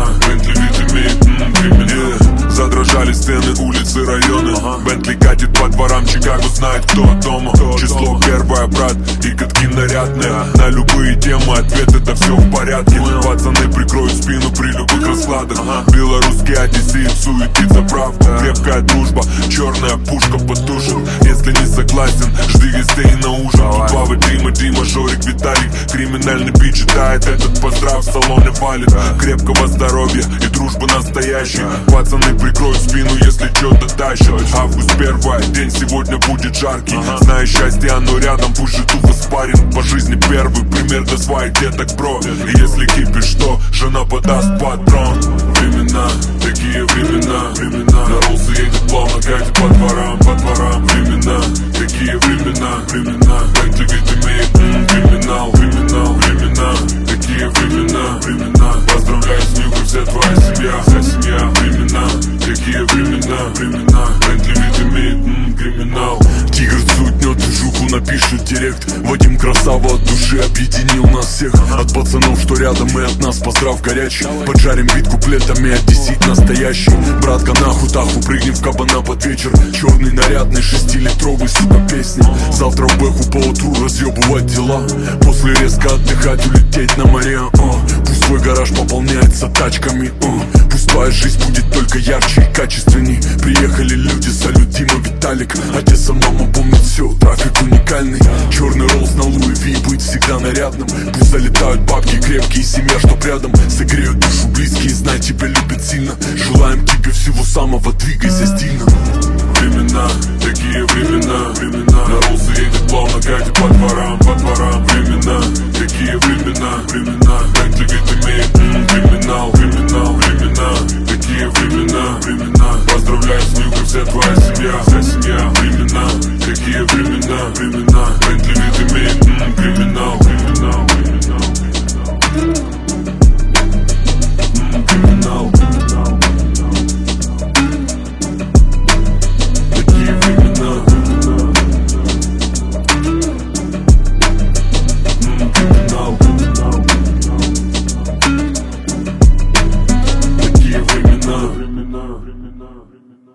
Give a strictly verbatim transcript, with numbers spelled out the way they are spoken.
Бентли вид имеет, м, криминал. yeah. Задрожали стены, улицы, районы. ага. Бентли катит по дворам, Чикаго знает, кто дома. кто Число дома. Первое, брат, и катки нарядные. yeah. На любые темы ответ, это все в порядке. yeah. Пацаны прикроют спину при любых раскладах. ага. Белорусский одессит суетится правду. yeah. Крепкая дружба, черная пушка потушит. Если не согласен, жди гостей на ужин. Тут Вова, Дима, Дима, Жорик, Виталик. Криминальный бит читает этот поздрав, в салоне валит. yeah. Крепкого здоровья и дружбы настоящей. yeah. Пацаны прикроют спину, если что-то тащат. Август первый день, сегодня будет жаркий. uh-huh. Зная счастье, оно рядом, пусть же тупо спарен. По жизни первый пример для своих деток, бро. И если кипишь, что жена подаст патрон. Времена, такие времена, времена. Наролсы едет плавно, катит по дворам, по дворам. Времена, такие времена, времена. Бентли вид имеет, м, криминал, криминал. Времена, такие времена, времена. Поздравляю с Нюхой, вся твоя семья, вся семья. Времена, такие времена, времена. Бентли вид имеет, м, криминал. Тигр сутнет движуху, напишет директ. Вадим красава от души объединил нас всех. От пацанов, что рядом, и от нас поздрав горячий. Поджарим бит куплетами, одессит настоящий. Братка, нахуй таху, прыгнем в кабана под вечер. Черный нарядный, шестилитровый, сука, песни. Завтра в бэху поутру разъебывать дела. После резко отдыхать, улететь на море. uh. Пусть твой гараж пополняется тачками. uh. Пусть твоя жизнь будет только ярче и качественней. Приехали люди, салют, Дима, Виталик. Одесса, мама помнит все, трафик уникальный. Черный Роллс на Луи Ви, быть всегда нарядным. Пусть залетают бабки крепкие, семья, чтоб рядом. Согреют душу близкие, знай, тебя любят сильно. Желаем тебе всего самого, двигайся стильно. Времена, такие времена, времена. Наролсы едет плавно, катит по дворам, по дворам. Времена, такие времена, времена. Бентли вид имеет, м, криминал, криминал. Времена, такие времена, времена. Поздравляю с Нюхой, вся твоя семья, вся семья. Времена, такие времена, времена. Бентли вид имеет, м, криминал, криминал, криминал, м, криминал. Такие времена, м, криминал. Такие времена, времена, времена, времена.